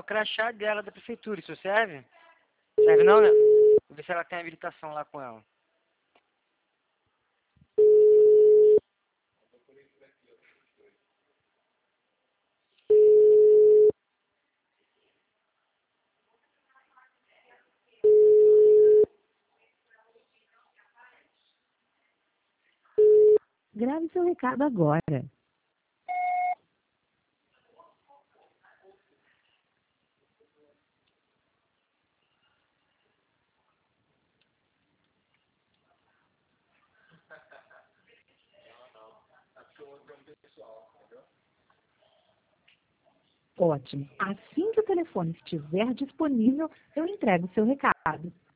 crachá dela da prefeitura. Isso serve? Serve não, né? Vou ver se ela tem habilitação lá com ela. Grave seu recado agora. Ótimo. Assim que o telefone estiver disponível, eu entrego o seu recado.